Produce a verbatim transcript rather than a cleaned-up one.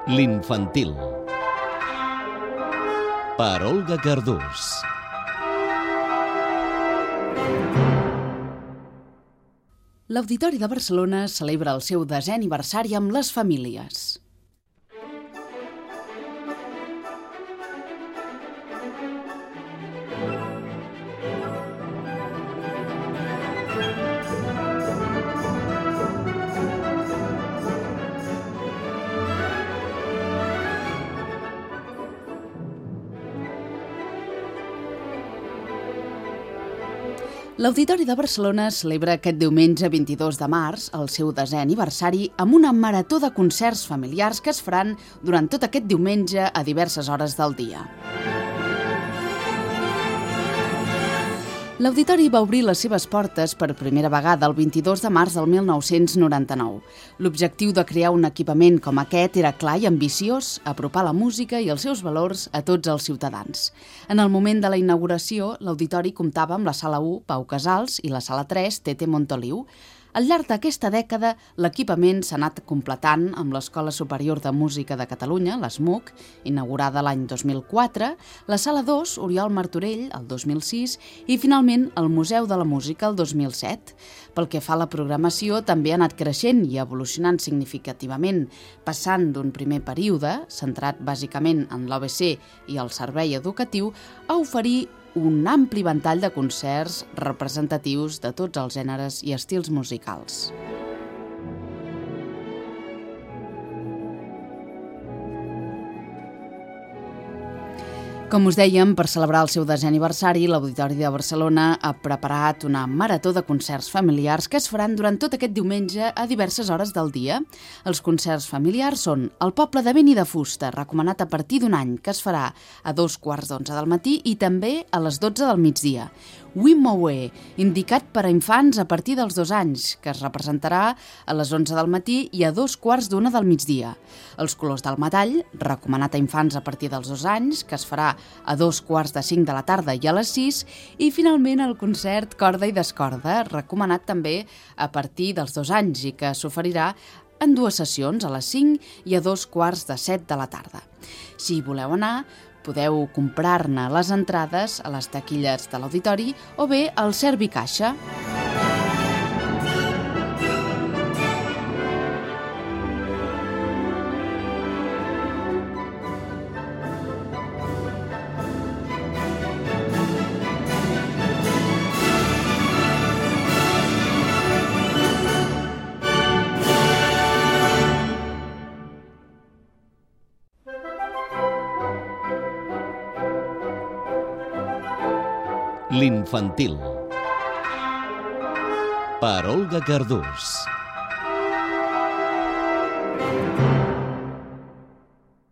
L'infantil. Per Olga Cardús. L'Auditori de Barcelona celebra el seu desè aniversari amb les famílies. L'Auditori de Barcelona celebra aquest diumenge vint-i-dos de març el seu desè aniversari amb una marató de concerts familiars que es faran durant tot aquest diumenge a diverses hores del dia. L'Auditori va obrir les seves portes per primera vegada el vint-i-dos de març del mil nou-cents noranta-nou. L'objectiu de crear un equipament com aquest era clar i ambiciós, apropar la música i els seus valors a tots els ciutadans. En el moment de la inauguració, l'Auditori comptava amb la Sala u, Pau Casals, i la Sala tres, Tete Montoliu. Al llarg d'aquesta dècada, l'equipament s'ha anat completant amb l'Escola Superior de Música de Catalunya, l'ESMUC, inaugurada l'any dos mil quatre, la Sala dos, Oriol Martorell, el dos mil sis, i finalment el Museu de la Música, el dos mil set. Pel que fa a la programació, també ha anat creixent i evolucionant significativament, passant d'un primer període, centrat bàsicament en l'O B C i el servei educatiu, a oferir un ampli ventall de concerts representatius de tots els gèneres i estils musicals. Com us dèiem, per celebrar el seu desè aniversari, l'Auditori de Barcelona ha preparat una marató de concerts familiars que es faran durant tot aquest diumenge a diverses hores del dia. Els concerts familiars són El Poble de Vent i de Fusta, recomanat a partir d'un any, que es farà a dos quarts d'onze del matí i també a les dotze del migdia. Wimowe, indicat per a infants a partir dels dos anys, que es representarà a les onze del matí i a dos quarts d'una del migdia. Els Colors del Metall, recomanat a infants a partir dels dos anys, que es farà a dos quarts de cinc de la tarda i a les sis, i finalment el concert Corda i Descorda, recomanat també a partir dels dos anys i que s'oferirà en dues sessions, a les cinc i a dos quarts de set de la tarda. Si voleu anar, podeu comprar-ne les entrades a les taquilles de l'Auditori o bé al Servicaixa. L'infantil. Per Olga Cardús.